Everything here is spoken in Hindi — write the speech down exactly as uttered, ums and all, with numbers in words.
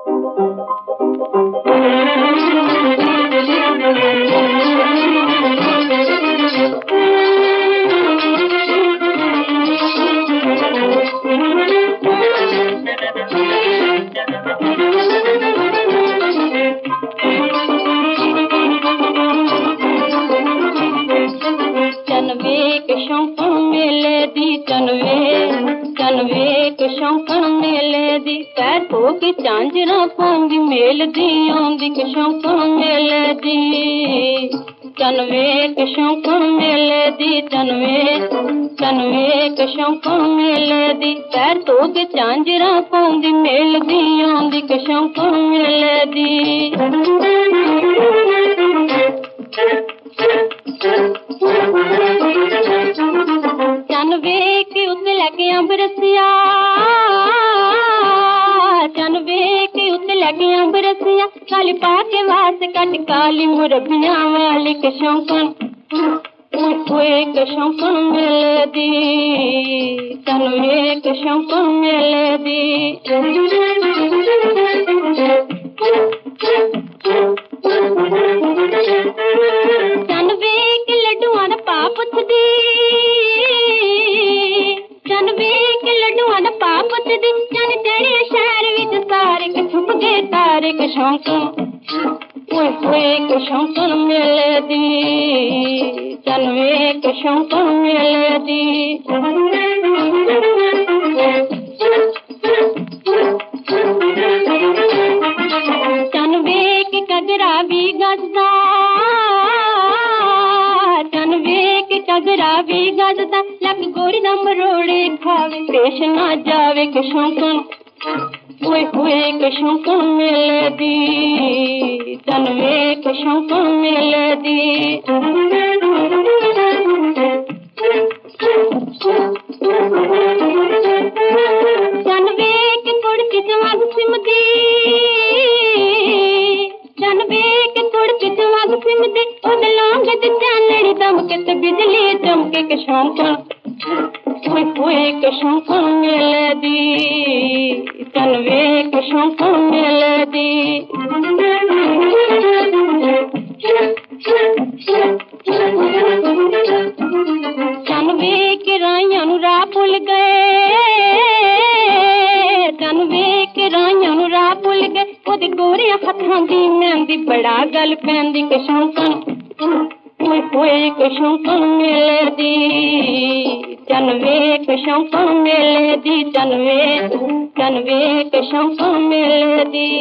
शौकन मेले दी चनवे चनवे के शौकन मेले दी पैर धो के झांजरा पाउंदी मेल दी आउंदी के शौकन मेले दी चनवे के शौकन मेले दी चनवे चनवे के शौकन मेले दी पैर धो के झांजरा पाउंदी मेल दी आउंदी के शौकन मेले दी चनवे के उत्ते लगे अंबरसिया चनवे के उत्ते लगे अंबरसिया काली पाके वास कट काली मुरबिया वाली के शौकन कोई के शौकन मेले दी चनवे के शौकन मेले दी चनवे के लड्डुआं दा पा पुछदी चनवे के लड्डुआं दा पा पुछदी चन तेरे शहर विच सारे के छुप गए तारे के शौकन ओए होए के शौकन मेले दी चनवे के शौकन मेले दी चनवे के कजरा भी गजदा चनवे के कजरा भी गजदा लक गोरी दा मरोड़े खावे पेश ना जावे के शौकन ओए होए के शौकन मेले दी चनवे के शौकन मेले दी चनवे के कुड़की जवाग सिमदी चनवे के कुड़की जवाग सिमदी ओद लौंग ते चानड़ी दमके ते बिजली चमके के शौकन ओए होए के शौकन मेले दी चनवे के शौकन मेले दी चनवे के राइयां नु राह भुल गए चनवे के राइयां नु राह भुल गए ओदे गोरे हत्थां दी मेहंदी बड़ा गल पैंदी के शौकन ओए होए के शौकन मेले दी चनवे के शौकन मेले दी चनवे चनवे के शौकन मेले दी